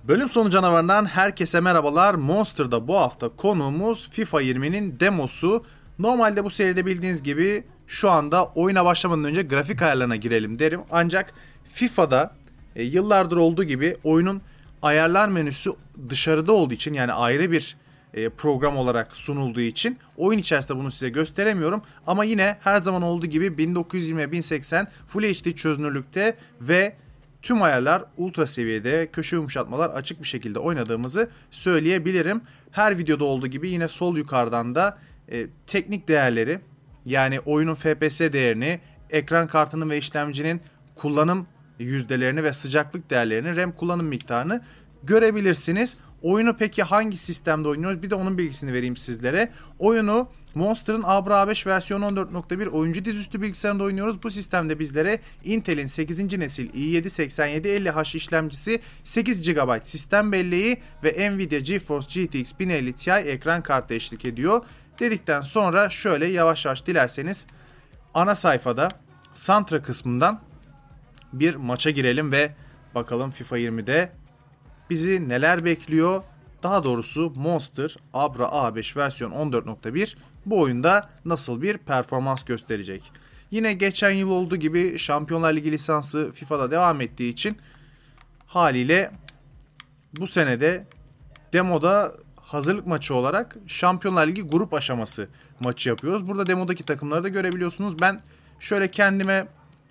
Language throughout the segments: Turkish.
Bölüm sonu canavarından herkese merhabalar. Monster'da bu hafta konuğumuz FIFA 20'nin demosu. Normalde bu seride bildiğiniz gibi şu anda oyuna başlamadan önce grafik ayarlarına girelim derim. Ancak FIFA'da yıllardır olduğu gibi oyunun ayarlar menüsü dışarıda olduğu için, yani ayrı bir program olarak sunulduğu için oyun içerisinde bunu size gösteremiyorum. Ama yine her zaman olduğu gibi 1920x1080 Full HD çözünürlükte ve tüm ayarlar ultra seviyede, köşe yumuşatmalar açık bir şekilde oynadığımızı söyleyebilirim. Her videoda olduğu gibi yine sol yukarıdan da teknik değerleri, yani oyunun FPS değerini, ekran kartının ve işlemcinin kullanım yüzdelerini ve sıcaklık değerlerini, RAM kullanım miktarını görebilirsiniz. Oyunu peki hangi sistemde oynuyoruz? Bir de onun bilgisini vereyim sizlere. Oyunu Monster'ın Abra A5 versiyon 14.1 oyuncu dizüstü bilgisayarında oynuyoruz. Bu sistemde bizlere Intel'in 8. nesil i7-8750H işlemcisi, 8 GB sistem belleği ve Nvidia GeForce GTX 1050 Ti ekran kartı eşlik ediyor. Dedikten sonra şöyle yavaş yavaş dilerseniz ana sayfada Santra kısmından bir maça girelim ve bakalım FIFA 20'de bizi neler bekliyor? Daha doğrusu Monster Abra A5 versiyon 14.1 bu oyunda nasıl bir performans gösterecek? Yine geçen yıl olduğu gibi Şampiyonlar Ligi lisansı FIFA'da devam ettiği için haliyle bu senede demoda hazırlık maçı olarak Şampiyonlar Ligi grup aşaması maçı yapıyoruz. Burada demodaki takımları da görebiliyorsunuz. Ben şöyle kendime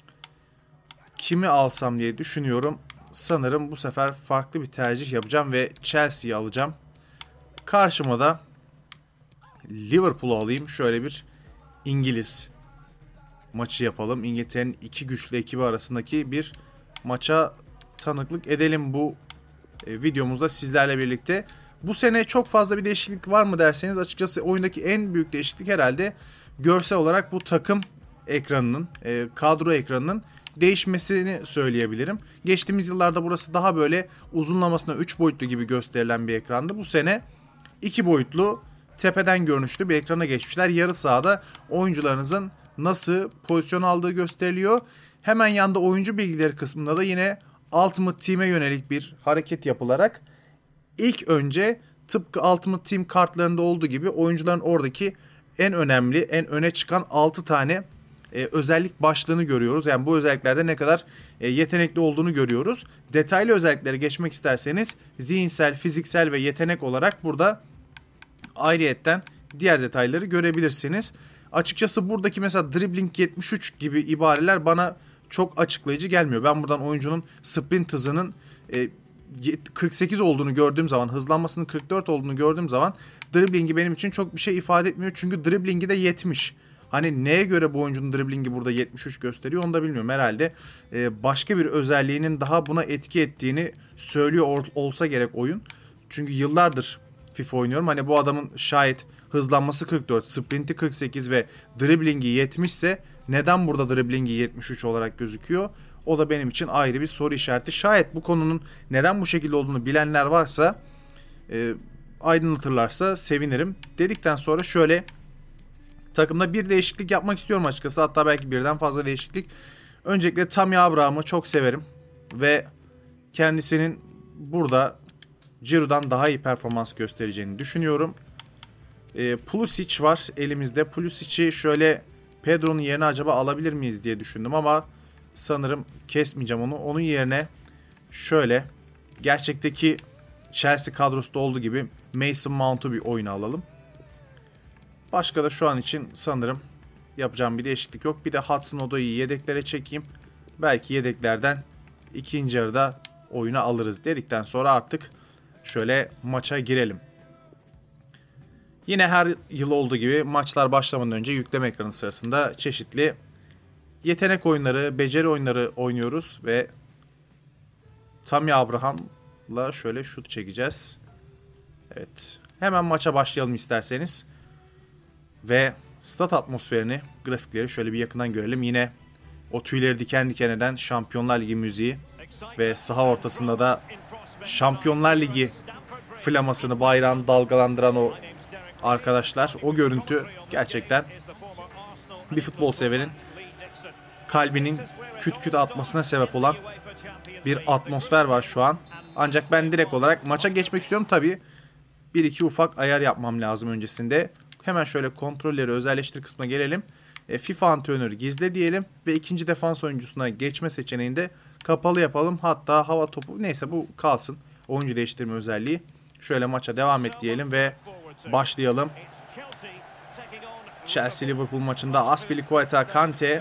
kimi alsam diye düşünüyorum. Sanırım bu sefer farklı bir tercih yapacağım ve Chelsea'yi alacağım. Karşıma da Liverpool'u alayım. Şöyle bir İngiliz maçı yapalım. İngiltere'nin iki güçlü ekibi arasındaki bir maça tanıklık edelim bu videomuzda sizlerle birlikte. Bu sene çok fazla bir değişiklik var mı derseniz, açıkçası oyundaki en büyük değişiklik herhalde görsel olarak bu takım ekranının, kadro ekranının değişmesini söyleyebilirim. Geçtiğimiz yıllarda burası daha böyle uzunlamasına 3 boyutlu gibi gösterilen bir ekrandı. Bu sene 2 boyutlu tepeden görünüşlü bir ekrana geçmişler. Yarı sahada oyuncularınızın nasıl pozisyon aldığı gösteriliyor. Hemen yanda oyuncu bilgileri kısmında da yine Ultimate Team'e yönelik bir hareket yapılarak ilk önce tıpkı Ultimate Team kartlarında olduğu gibi oyuncuların oradaki en önemli, en öne çıkan 6 tane özellik başlığını görüyoruz. Yani bu özelliklerde ne kadar yetenekli olduğunu görüyoruz. Detaylı özelliklere geçmek isterseniz zihinsel, fiziksel ve yetenek olarak burada ayrıyetten diğer detayları görebilirsiniz. Açıkçası buradaki mesela dribbling 73 gibi ibareler bana çok açıklayıcı gelmiyor. Ben buradan oyuncunun sprint hızının 48 olduğunu gördüğüm zaman, hızlanmasının 44 olduğunu gördüğüm zaman dribbling'i benim için çok bir şey ifade etmiyor. Çünkü dribbling'i de 70. Hani neye göre bu oyuncunun dribblingi burada 73 gösteriyor onu da bilmiyorum. Herhalde başka bir özelliğinin daha buna etki ettiğini söylüyor olsa gerek oyun. Çünkü yıllardır FIFA oynuyorum. Hani bu adamın şayet hızlanması 44, sprinti 48 ve dribblingi 70 ise neden burada dribblingi 73 olarak gözüküyor? O da benim için ayrı bir soru işareti. Şayet bu konunun neden bu şekilde olduğunu bilenler varsa, aydınlatırlarsa sevinirim. Dedikten sonra şöyle takımda bir değişiklik yapmak istiyorum açıkçası. Hatta belki birden fazla değişiklik. Öncelikle Tammy Abraham'ı çok severim. Ve kendisinin burada Giroud'dan daha iyi performans göstereceğini düşünüyorum. Pulisic var elimizde. Pulisic'i şöyle Pedro'nun yerine acaba alabilir miyiz diye düşündüm ama sanırım kesmeyeceğim onu. Onun yerine şöyle gerçekteki Chelsea kadrosunda olduğu gibi Mason Mount'u bir oyuna alalım. Başka da şu an için sanırım yapacağım bir değişiklik yok. Bir de Hudson Odoi'yi yedeklere çekeyim. Belki yedeklerden ikinci yarıda oyuna alırız dedikten sonra artık şöyle maça girelim. Yine her yıl olduğu gibi maçlar başlamadan önce yükleme ekranı sırasında çeşitli yetenek oyunları, beceri oyunları oynuyoruz ve Tammy Abraham'la şöyle şut çekeceğiz. Evet. Hemen maça başlayalım isterseniz. Ve stat atmosferini, grafikleri şöyle bir yakından görelim. Yine o tüyleri diken diken eden Şampiyonlar Ligi müziği ve saha ortasında da Şampiyonlar Ligi flamasını, bayrağını dalgalandıran o arkadaşlar. O görüntü gerçekten bir futbol severin kalbinin küt küt atmasına sebep olan bir atmosfer var şu an. Ancak ben direkt olarak maça geçmek istiyorum. Tabii bir iki ufak ayar yapmam lazım öncesinde. Hemen şöyle kontrolleri özelleştir kısmına gelelim. FIFA antrenörü gizle diyelim ve ikinci defans oyuncusuna geçme seçeneğinde kapalı yapalım. Hatta hava topu, neyse bu kalsın. Oyuncu değiştirme özelliği. Şöyle maça devam et diyelim ve başlayalım. Chelsea-Liverpool maçında Azpilicueta, Kante,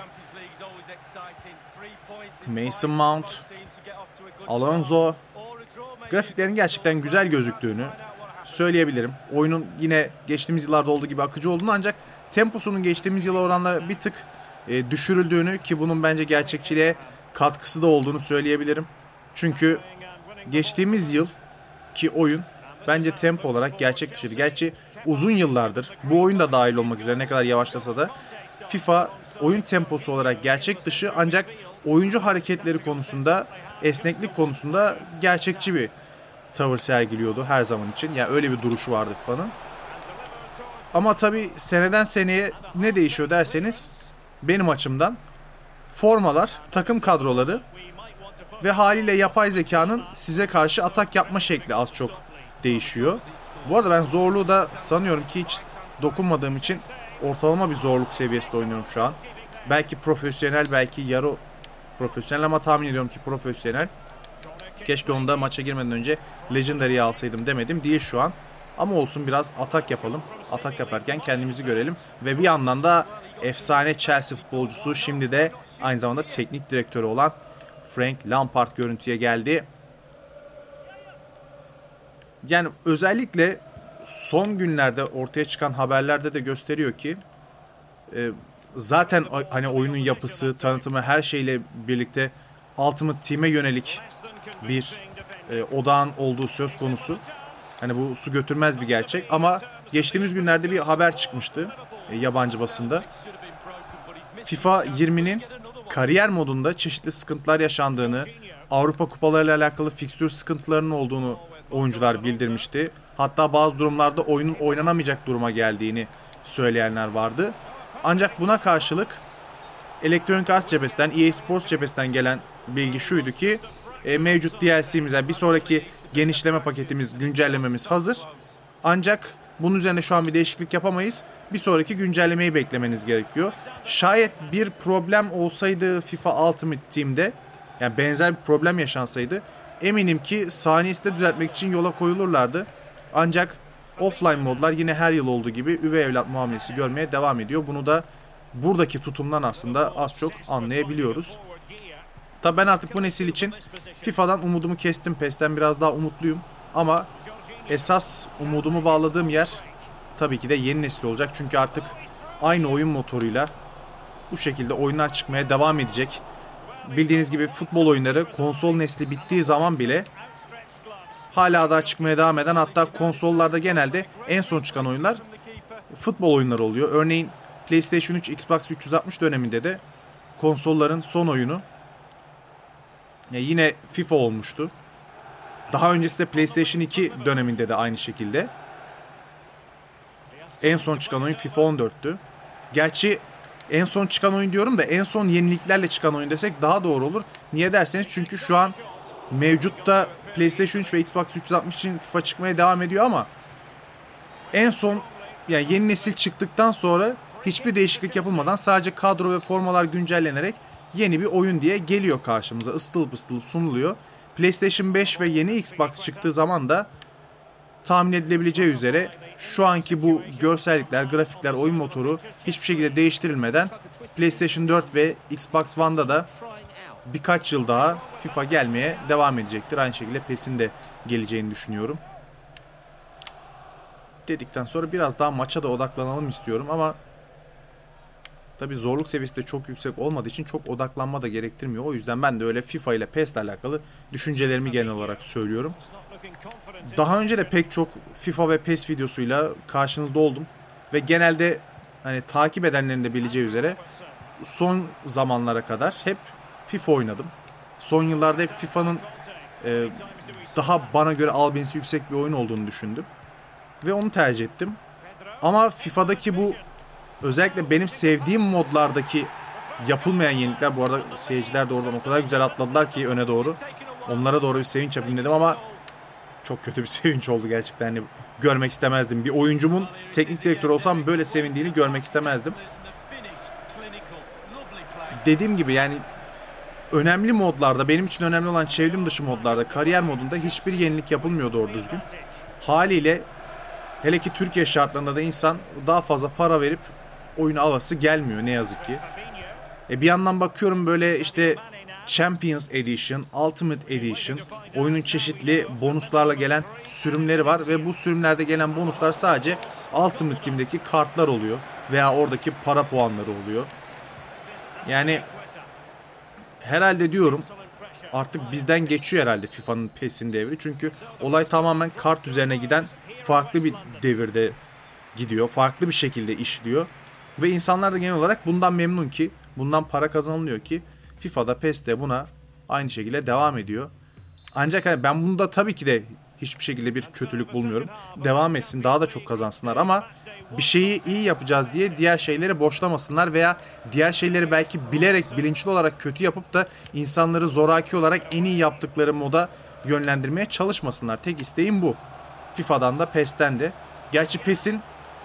Mason Mount, Alonso. Grafiklerin gerçekten güzel gözüktüğünü söyleyebilirim. Oyunun yine geçtiğimiz yıllarda olduğu gibi akıcı olduğunu, ancak temposunun geçtiğimiz yıla oranla bir tık düşürüldüğünü, ki bunun bence gerçekçiliğe katkısı da olduğunu söyleyebilirim. Çünkü geçtiğimiz yıl ki oyun bence tempo olarak gerçek dışıydı. Gerçi uzun yıllardır bu oyun da dahil olmak üzere ne kadar yavaşlasa da FIFA oyun temposu olarak gerçek dışı, ancak oyuncu hareketleri konusunda, esneklik konusunda gerçekçi bir tavır sergiliyordu her zaman için. Yani öyle bir duruşu vardı FIFA'nın. Ama tabii seneden seneye ne değişiyor derseniz, benim açımdan formalar, takım kadroları ve haliyle yapay zekanın size karşı atak yapma şekli az çok değişiyor. Bu arada ben zorluğu da sanıyorum ki hiç dokunmadığım için ortalama bir zorluk seviyesinde oynuyorum şu an. Belki profesyonel, belki yarı profesyonel, ama tahmin ediyorum ki profesyonel. Keşke onu da maça girmeden önce Legendary'yi alsaydım demedim değil şu an. Ama olsun, biraz atak yapalım. Atak yaparken kendimizi görelim. Ve bir yandan da efsane Chelsea futbolcusu, şimdi de aynı zamanda teknik direktörü olan Frank Lampard görüntüye geldi. Yani özellikle son günlerde ortaya çıkan haberlerde de gösteriyor ki zaten hani oyunun yapısı, tanıtımı, her şeyle birlikte Ultimate Team'e yönelik bir odağın olduğu söz konusu. Hani bu su götürmez bir gerçek, ama geçtiğimiz günlerde bir haber çıkmıştı yabancı basında. FIFA 20'nin kariyer modunda çeşitli sıkıntılar yaşandığını, Avrupa kupalarıyla alakalı fikstür sıkıntılarının olduğunu oyuncular bildirmişti. Hatta bazı durumlarda oyunun oynanamayacak duruma geldiğini söyleyenler vardı. Ancak buna karşılık Electronic Arts cephesinden, EA Sports cephesinden gelen bilgi şuydu ki mevcut DLC'miz, yani bir sonraki genişleme paketimiz, güncellememiz hazır. Ancak bunun üzerine şu an bir değişiklik yapamayız. Bir sonraki güncellemeyi beklemeniz gerekiyor. Şayet bir problem olsaydı FIFA Ultimate Team'de, yani benzer bir problem yaşansaydı, eminim ki saniyesinde düzeltmek için yola koyulurlardı. Ancak offline modlar yine her yıl olduğu gibi üvey evlat muamelesi görmeye devam ediyor. Bunu da buradaki tutumdan aslında az çok anlayabiliyoruz. Tabi ben artık bu nesil için FIFA'dan umudumu kestim. PES'ten biraz daha umutluyum. Ama esas umudumu bağladığım yer tabii ki de yeni nesil olacak. Çünkü artık aynı oyun motoruyla bu şekilde oyunlar çıkmaya devam edecek. Bildiğiniz gibi futbol oyunları konsol nesli bittiği zaman bile hala daha çıkmaya devam eden, hatta konsollarda genelde en son çıkan oyunlar futbol oyunları oluyor. Örneğin PlayStation 3, Xbox 360 döneminde de konsolların son oyunu yine FIFA olmuştu. Daha öncesinde PlayStation 2 döneminde de aynı şekilde. En son çıkan oyun FIFA 14'tü. Gerçi en son çıkan oyun diyorum da en son yeniliklerle çıkan oyun desek daha doğru olur. Niye derseniz, çünkü şu an mevcutta PlayStation 3 ve Xbox 360 için FIFA çıkmaya devam ediyor, ama en son, yani yeni nesil çıktıktan sonra hiçbir değişiklik yapılmadan sadece kadro ve formalar güncellenerek yeni bir oyun diye geliyor karşımıza. Isıtılıp ısıtılıp sunuluyor. PlayStation 5 ve yeni Xbox çıktığı zaman da tahmin edilebileceği üzere şu anki bu görsellikler, grafikler, oyun motoru hiçbir şekilde değiştirilmeden PlayStation 4 ve Xbox One'da da birkaç yıl daha FIFA gelmeye devam edecektir. Aynı şekilde PES'in de geleceğini düşünüyorum. Dedikten sonra biraz daha maça da odaklanalım istiyorum, ama tabi zorluk seviyesi de çok yüksek olmadığı için çok odaklanma da gerektirmiyor. O yüzden ben de öyle FIFA ile PES ile alakalı düşüncelerimi genel olarak söylüyorum. Daha önce de pek çok FIFA ve PES videosuyla karşınızda oldum. Ve genelde hani takip edenlerin de bileceği üzere son zamanlara kadar hep FIFA oynadım. Son yıllarda hep FIFA'nın daha bana göre albenisi yüksek bir oyun olduğunu düşündüm. Ve onu tercih ettim. Ama FIFA'daki bu, özellikle benim sevdiğim modlardaki yapılmayan yenilikler, bu arada seyirciler de oradan o kadar güzel atladılar ki öne doğru. Onlara doğru bir sevinç yapayım dedim ama çok kötü bir sevinç oldu gerçekten. Hani görmek istemezdim. Bir oyuncumun teknik direktör olsam böyle sevindiğini görmek istemezdim. Dediğim gibi yani önemli modlarda, benim için önemli olan çevrim dışı modlarda, kariyer modunda hiçbir yenilik yapılmıyor doğru düzgün. Haliyle hele ki Türkiye şartlarında da insan daha fazla para verip oyunu alası gelmiyor ne yazık ki. Bir yandan bakıyorum böyle işte Champions Edition, Ultimate Edition, oyunun çeşitli bonuslarla gelen sürümleri var ve bu sürümlerde gelen bonuslar sadece Ultimate Team'deki kartlar oluyor veya oradaki para puanları oluyor. Yani herhalde diyorum artık bizden geçiyor herhalde FIFA'nın PES'in devri. Çünkü olay tamamen kart üzerine giden farklı bir devirde gidiyor. Farklı bir şekilde işliyor. Ve insanlar da genel olarak bundan memnun ki, bundan para kazanılıyor ki FIFA'da, PES'te buna aynı şekilde devam ediyor. Ancak ben bunda tabii ki de hiçbir şekilde bir kötülük bulmuyorum. Devam etsin, daha da çok kazansınlar ama bir şeyi iyi yapacağız diye diğer şeyleri boşlamasınlar veya diğer şeyleri belki bilerek, bilinçli olarak kötü yapıp da insanları zoraki olarak en iyi yaptıkları moda yönlendirmeye çalışmasınlar. Tek isteğim bu. FIFA'dan da PES'ten de. Gerçi PES'in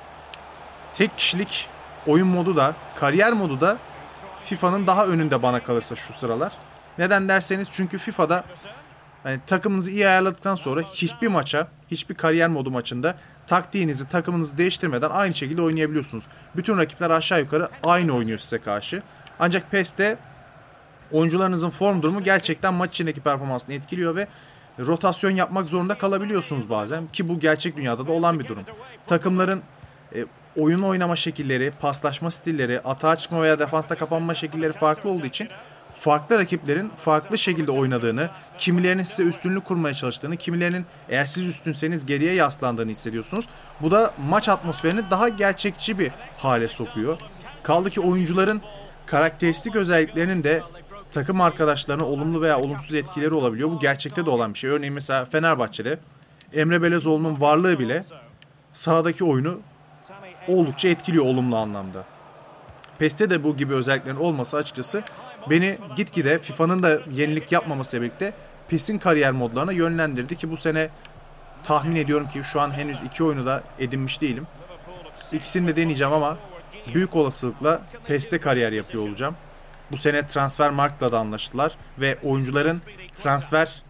tek kişilik oyun modu da, kariyer modu da FIFA'nın daha önünde bana kalırsa şu sıralar. Neden derseniz çünkü FIFA'da yani takımınızı iyi ayarladıktan sonra hiçbir maça, hiçbir kariyer modu maçında taktiğinizi, takımınızı değiştirmeden aynı şekilde oynayabiliyorsunuz. Bütün rakipler aşağı yukarı aynı oynuyor size karşı. Ancak PES'te oyuncularınızın form durumu gerçekten maç içindeki performansını etkiliyor ve rotasyon yapmak zorunda kalabiliyorsunuz bazen. Ki bu gerçek dünyada da olan bir durum. Takımların oyun oynama şekilleri, paslaşma stilleri, atağa çıkma veya defansta kapanma şekilleri farklı olduğu için farklı rakiplerin farklı şekilde oynadığını, kimilerinin size üstünlük kurmaya çalıştığını, kimilerinin eğer siz üstünseniz geriye yaslandığını hissediyorsunuz. Bu da maç atmosferini daha gerçekçi bir hale sokuyor. Kaldı ki oyuncuların karakteristik özelliklerinin de takım arkadaşlarına olumlu veya olumsuz etkileri olabiliyor. Bu gerçekte de olan bir şey. Örneğin mesela Fenerbahçe'de Emre Belezoğlu'nun varlığı bile sahadaki oyunu oldukça etkiliyor olumlu anlamda. PES'te de bu gibi özelliklerin olması açıkçası beni gitgide FIFA'nın da yenilik yapmamasıyla birlikte PES'in kariyer modlarına yönlendirdi ki bu sene tahmin ediyorum ki şu an henüz iki oyunu da edinmiş değilim. İkisini de deneyeceğim ama büyük olasılıkla PES'te kariyer yapıyor olacağım. Bu sene Transfermarkt'la da anlaştılar ve oyuncuların transfer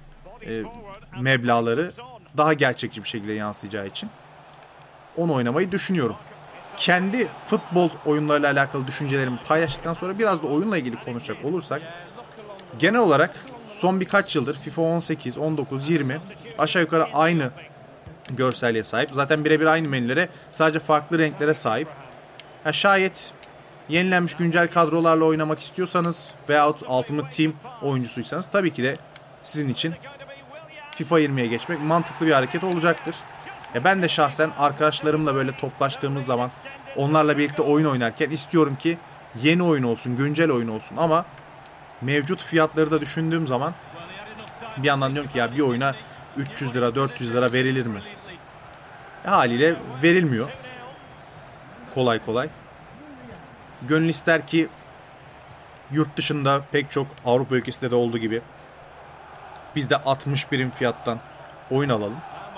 meblağları daha gerçekçi bir şekilde yansıyacağı için onu oynamayı düşünüyorum. Kendi futbol oyunlarıyla alakalı düşüncelerimi paylaştıktan sonra biraz da oyunla ilgili konuşacak olursak genel olarak son birkaç yıldır FIFA 18, 19, 20 aşağı yukarı aynı görselliğe sahip. Zaten birebir aynı menülere, sadece farklı renklere sahip. Şayet yenilenmiş güncel kadrolarla oynamak istiyorsanız veyahut Ultimate Team oyuncusuysanız tabii ki de sizin için FIFA 20'ye geçmek mantıklı bir hareket olacaktır. Ben de şahsen arkadaşlarımla böyle toplaştığımız zaman onlarla birlikte oyun oynarken istiyorum ki yeni oyun olsun, güncel oyun olsun ama mevcut fiyatları da düşündüğüm zaman bir yandan diyorum ki ya bir oyuna 300 lira, 400 lira verilir mi? Haliyle verilmiyor. Kolay kolay. Gönül ister ki yurt dışında pek çok Avrupa ülkesinde de olduğu gibi biz de 60 birim fiyattan oyun alalım.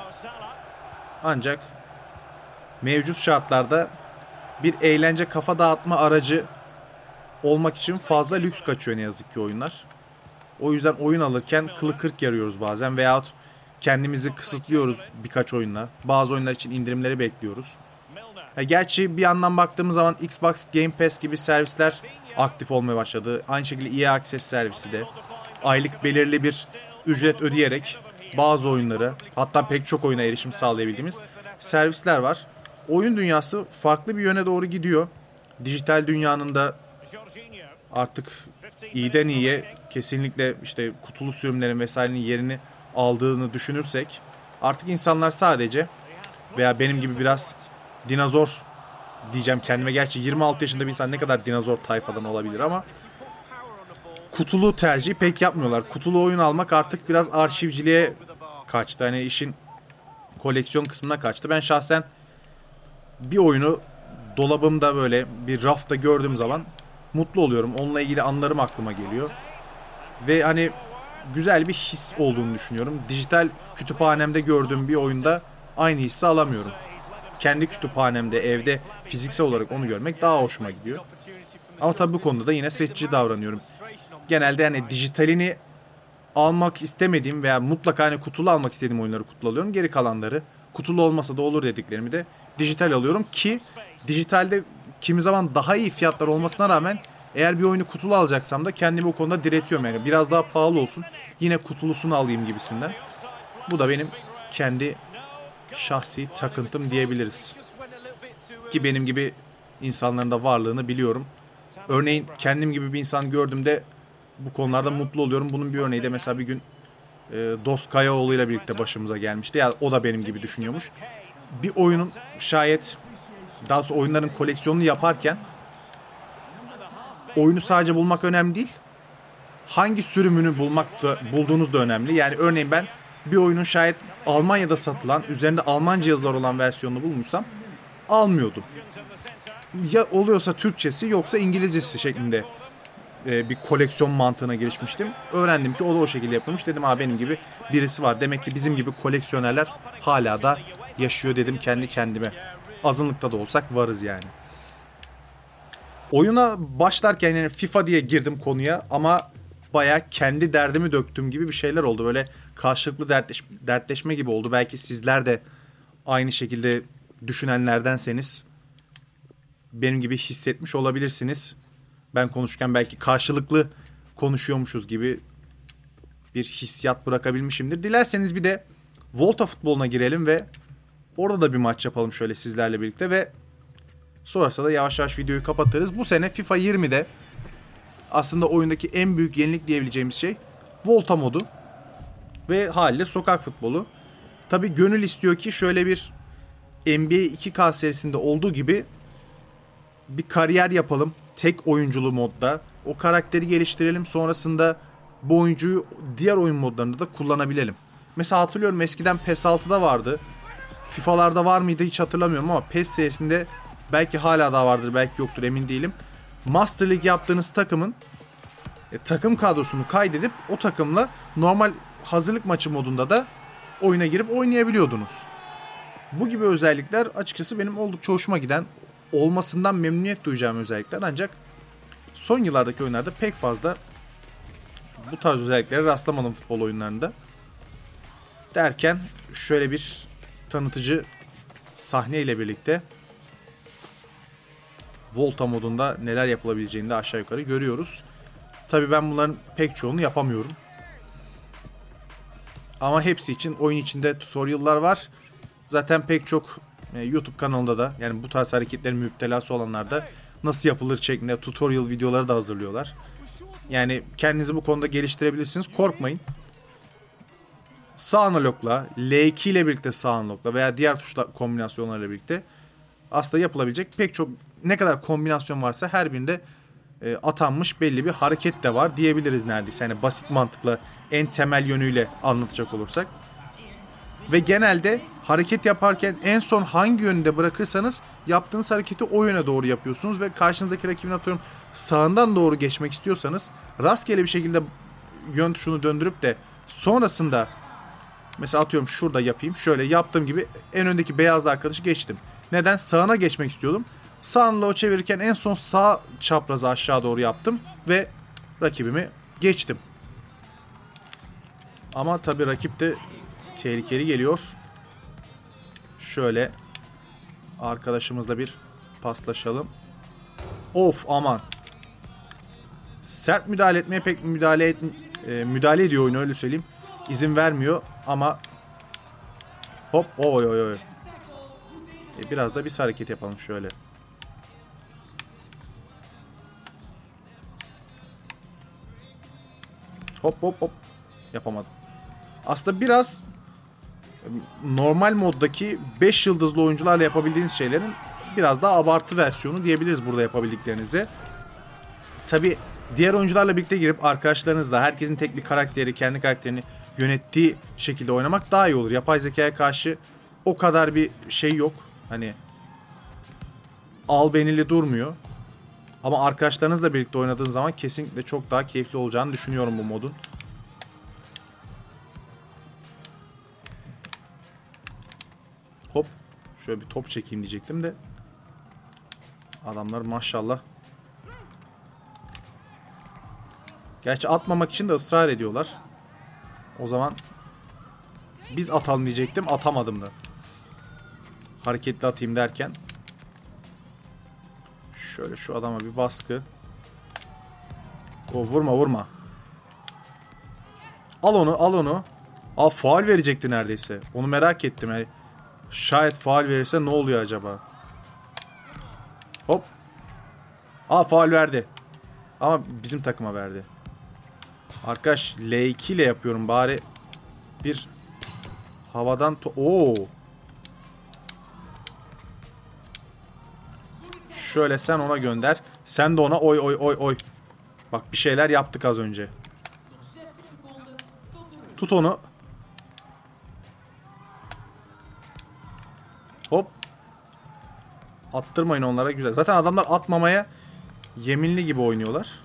Ancak mevcut şartlarda bir eğlence, kafa dağıtma aracı olmak için fazla lüks kaçıyor ne yazık ki oyunlar. O yüzden oyun alırken kılı kırk yarıyoruz bazen veyahut kendimizi kısıtlıyoruz birkaç oyunla. Bazı oyunlar için indirimleri bekliyoruz. Gerçi bir yandan baktığımız zaman Xbox Game Pass gibi servisler aktif olmaya başladı. Aynı şekilde EA Access servisi de aylık belirli bir ücret ödeyerek bazı oyunları, hatta pek çok oyuna erişim sağlayabildiğimiz servisler var. Oyun dünyası farklı bir yöne doğru gidiyor. Dijital dünyanın da artık iyiden iyiye kesinlikle işte kutulu sürümlerin vesairenin yerini aldığını düşünürsek artık insanlar sadece veya benim gibi biraz dinozor diyeceğim kendime, gerçi 26 yaşında bir insan ne kadar dinozor tayfadan olabilir ama kutulu tercih pek yapmıyorlar. Kutulu oyun almak artık biraz arşivciliğe kaçtı. Hani işin koleksiyon kısmına kaçtı. Ben şahsen bir oyunu dolabımda böyle bir rafta gördüğüm zaman mutlu oluyorum. Onunla ilgili anılarım aklıma geliyor. Ve hani güzel bir his olduğunu düşünüyorum. Dijital kütüphanemde gördüğüm bir oyunda aynı hissi alamıyorum. Kendi kütüphanemde, evde fiziksel olarak onu görmek daha hoşuma gidiyor. Ama tabii bu konuda da yine seçici davranıyorum. Genelde hani dijitalini almak istemediğim veya mutlaka hani kutulu almak istediğim oyunları kutulu alıyorum. Geri kalanları kutulu olmasa da olur dediklerimi de dijital alıyorum ki dijitalde kimi zaman daha iyi fiyatlar olmasına rağmen eğer bir oyunu kutulu alacaksam da kendimi o konuda diretiyorum yani. Biraz daha pahalı olsun yine kutulusunu alayım gibisinden. Bu da benim kendi şahsi takıntım diyebiliriz. Ki benim gibi insanların da varlığını biliyorum. Örneğin kendim gibi bir insan gördüğümde bu konularda mutlu oluyorum. Bunun bir örneği de mesela bir gün Dost Kayaoğlu ile birlikte başımıza gelmişti. Yani o da benim gibi düşünüyormuş. Bir oyunun şayet daha doğrusu oyunların koleksiyonunu yaparken oyunu sadece bulmak önemli değil. Hangi sürümünü bulduğunuz da önemli. Yani örneğin ben bir oyunun şayet Almanya'da satılan, üzerinde Almanca yazılar olan versiyonunu bulmuşsam almıyordum. Ya oluyorsa Türkçesi yoksa İngilizcesi şeklinde bir koleksiyon mantığına girişmiştim. Öğrendim ki o da o şekilde yapılmış. Dedim benim gibi birisi var. Demek ki bizim gibi koleksiyonerler hala da yaşıyor dedim kendi kendime. Azınlıkta da olsak varız yani. Oyuna başlarken yani FIFA diye girdim konuya ama baya kendi derdimi döktüğüm gibi bir şeyler oldu. Böyle karşılıklı dertleşme gibi oldu. Belki sizler de aynı şekilde düşünenlerdenseniz benim gibi hissetmiş olabilirsiniz. Ben konuşurken belki karşılıklı konuşuyormuşuz gibi bir hissiyat bırakabilmişimdir. Dilerseniz bir de Volta futboluna girelim ve orada da bir maç yapalım şöyle sizlerle birlikte ve sonrasında da yavaş yavaş videoyu kapatırız. Bu sene FIFA 20'de aslında oyundaki en büyük yenilik diyebileceğimiz şey Volta modu ve haliyle sokak futbolu. Tabii gönül istiyor ki şöyle bir NBA 2K serisinde olduğu gibi bir kariyer yapalım. Tek oyunculu modda. O karakteri geliştirelim. Sonrasında bu oyuncuyu diğer oyun modlarında da kullanabilelim. Mesela hatırlıyorum eskiden PES 6'da vardı. FIFA'larda var mıydı hiç hatırlamıyorum ama PES serisinde belki hala daha vardır belki yoktur emin değilim. Master League yaptığınız takımın takım kadrosunu kaydedip o takımla normal hazırlık maçı modunda da oyuna girip oynayabiliyordunuz. Bu gibi özellikler açıkçası benim oldukça hoşuma giden, olmasından memnuniyet duyacağım özellikler. Ancak son yıllardaki oyunlarda pek fazla bu tarz özelliklere rastlamadım futbol oyunlarında. Derken şöyle bir tanıtıcı sahne ile birlikte Volta modunda neler yapılabileceğini de aşağı yukarı görüyoruz. Tabii ben bunların pek çoğunu yapamıyorum. Ama hepsi için oyun içinde tutorial'lar var. Zaten pek çok YouTube kanalında da yani bu tarz hareketlerin müptelası olanlar da nasıl yapılır şeklinde tutorial videoları da hazırlıyorlar. Yani kendinizi bu konuda geliştirebilirsiniz. Korkmayın. Sağ analogla, L2 ile birlikte sağ analogla veya diğer tuşla kombinasyonlarla birlikte aslında yapılabilecek pek çok ne kadar kombinasyon varsa her birinde atanmış belli bir hareket de var diyebiliriz neredeyse. Yani basit mantıkla en temel yönüyle anlatacak olursak. Ve genelde hareket yaparken en son hangi yönde bırakırsanız yaptığınız hareketi o yöne doğru yapıyorsunuz ve karşınızdaki rakibin atıyorum sağından doğru geçmek istiyorsanız rastgele bir şekilde yön tuşunu döndürüp de sonrasında mesela atıyorum şurada yapayım. Şöyle yaptığım gibi en öndeki beyazlı arkadaşı geçtim. Neden? Sağına geçmek istiyordum. Sağınla o çevirirken en son sağ çaprazı aşağı doğru yaptım ve rakibimi geçtim. Ama tabii rakip de tehlikeli geliyor. Şöyle arkadaşımızla bir paslaşalım. Of aman. Sert müdahale etmeye pek müdahale ediyor oyunu öyle söyleyeyim. İzin vermiyor ama hop oy oy oy. Biraz da biz hareket yapalım şöyle. Hop hop hop. Yapamadım. Aslında biraz normal moddaki 5 yıldızlı oyuncularla yapabildiğiniz şeylerin biraz daha abartı versiyonu diyebiliriz burada yapabildiklerinize. Tabi diğer oyuncularla birlikte girip arkadaşlarınızla herkesin tek bir karakteri, kendi karakterini yönettiği şekilde oynamak daha iyi olur. Yapay zekaya karşı o kadar bir şey yok. Hani albenili durmuyor. Ama arkadaşlarınızla birlikte oynadığınız zaman kesinlikle çok daha keyifli olacağını düşünüyorum bu modun. Hop. Şöyle bir top çekeyim diyecektim de. Adamlar maşallah. Gerçi atmamak için de ısrar ediyorlar. O zaman biz atalım diyecektim. Atamadım da. Hareketli atayım derken. Şöyle şu adama bir baskı. O vurma. Al onu. Aa, faul verecekti neredeyse. Onu merak ettim. Yani şayet faul verirse ne oluyor acaba? Hop. Aa, faul verdi. Ama bizim takıma verdi. Arkadaş L2 ile yapıyorum bari. Bir havadan Oo. Şöyle sen ona gönder. Sen de ona oy. Bak bir şeyler yaptık az önce. Tut onu. Hop. Attırmayın onlara, güzel. Zaten adamlar atmamaya yeminli gibi oynuyorlar.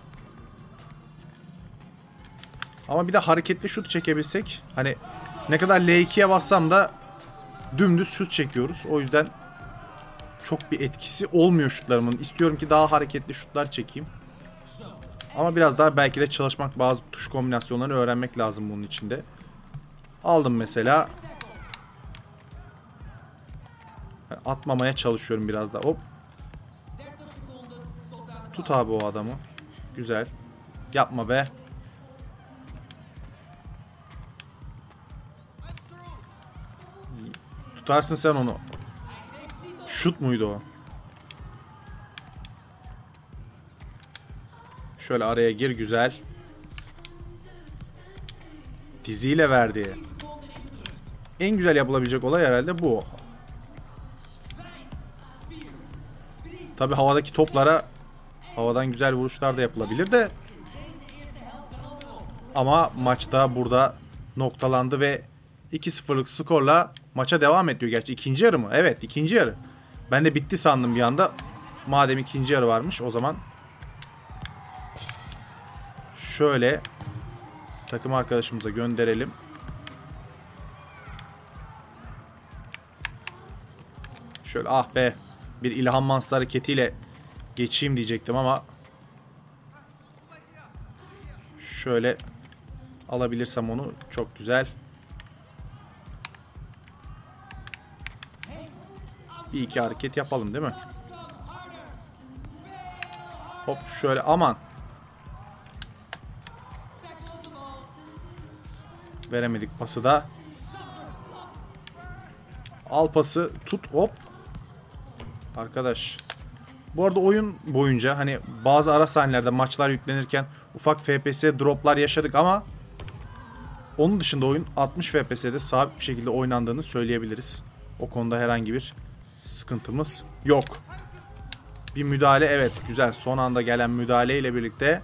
Ama bir de hareketli şut çekebilsek. Hani ne kadar L2'ye bassam da dümdüz şut çekiyoruz. O yüzden çok bir etkisi olmuyor şutlarımın. İstiyorum ki daha hareketli şutlar çekeyim. Ama biraz daha belki de çalışmak, bazı tuş kombinasyonlarını öğrenmek lazım bunun içinde. Aldım mesela. Atmamaya çalışıyorum biraz da. Hop. Tut abi o adamı. Güzel. Yapma be. Tutarsın sen onu. Şut muydu o? Şöyle araya gir, güzel. Diziyle verdi. En güzel yapılabilecek olay herhalde bu. Tabi havadaki toplara havadan güzel vuruşlar da yapılabilir de. Ama maçta burada noktalandı ve 2-0'lık skorla maça devam ediyor. Gerçi ikinci yarı mı? Evet, ikinci yarı. Ben de bitti sandım bir anda. Madem ikinci yarı varmış, o zaman şöyle takım arkadaşımıza gönderelim. Şöyle ah be, bir İlhan Mansız hareketiyle geçeyim diyecektim ama şöyle alabilirsem onu çok güzel. Bir iki hareket yapalım değil mi? Hop şöyle, aman. Veremedik pası da. Al pası, tut, hop. Arkadaş. Bu arada oyun boyunca hani bazı ara sahnelerde maçlar yüklenirken ufak FPS droplar yaşadık ama onun dışında oyun 60 FPS'de sabit bir şekilde oynandığını söyleyebiliriz. O konuda herhangi bir sıkıntımız yok. Bir müdahale, evet, güzel. Son anda gelen müdahale ile birlikte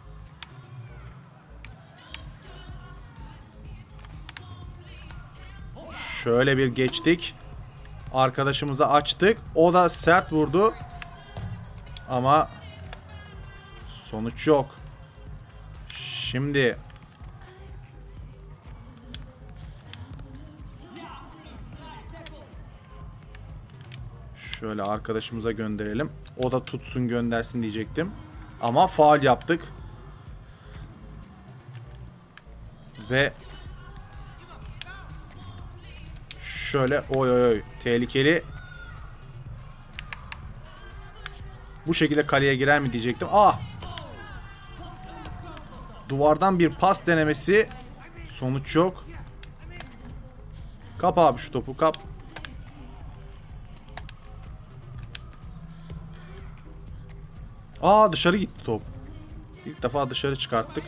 şöyle bir geçtik. Arkadaşımıza açtık. O da sert vurdu. Ama sonuç yok. Şimdi şöyle arkadaşımıza gönderelim. O da tutsun göndersin diyecektim. Ama faul yaptık. Ve şöyle oy tehlikeli. Bu şekilde kaleye girer mi diyecektim. Ah! Duvardan bir pas denemesi. Sonuç yok. Kap abi şu topu, kap. Aa, dışarı gitti top. İlk defa dışarı çıkarttık.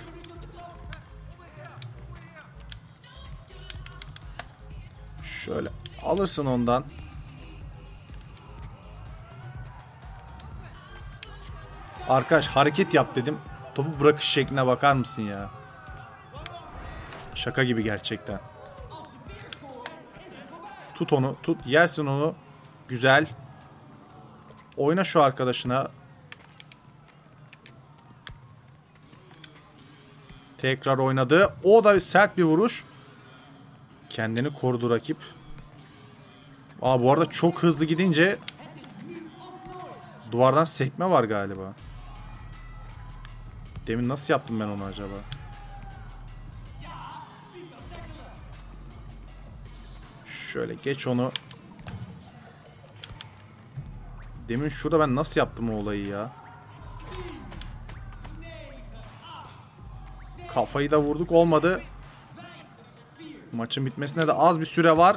Şöyle alırsın ondan. Arkadaş hareket yap dedim. Topu bırakış şekline bakar mısın ya? Şaka gibi gerçekten. Tut onu, tut, yersin onu. Güzel. Oyna şu arkadaşına. Tekrar oynadı. O da sert bir vuruş. Kendini korudu rakip. Bu arada çok hızlı gidince duvardan sekme var galiba. Demin nasıl yaptım ben onu acaba? Şöyle geç onu. Demin şurada ben nasıl yaptım o olayı ya? Kafayı da vurduk, olmadı. Maçın bitmesine de az bir süre var.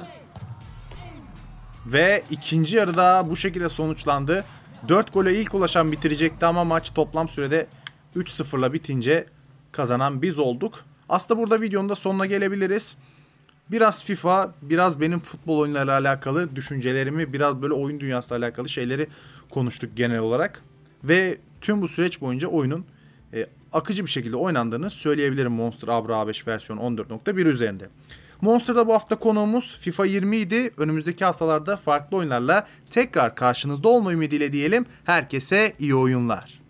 Ve ikinci yarıda bu şekilde sonuçlandı. 4 gole ilk ulaşan bitirecekti ama maç toplam sürede 3-0'la bitince kazanan biz olduk. Aslında burada videonun da sonuna gelebiliriz. Biraz FIFA, biraz benim futbol oyunlarıyla alakalı düşüncelerimi, biraz böyle oyun dünyasıyla alakalı şeyleri konuştuk genel olarak. Ve tüm bu süreç boyunca oyunun akıcı bir şekilde oynandığını söyleyebilirim Monster Abra A5 versiyon 14.1 üzerinde. Monster'da bu hafta konuğumuz FIFA 20 idi. Önümüzdeki haftalarda farklı oyunlarla tekrar karşınızda olma ümidiyle diyelim. Herkese iyi oyunlar.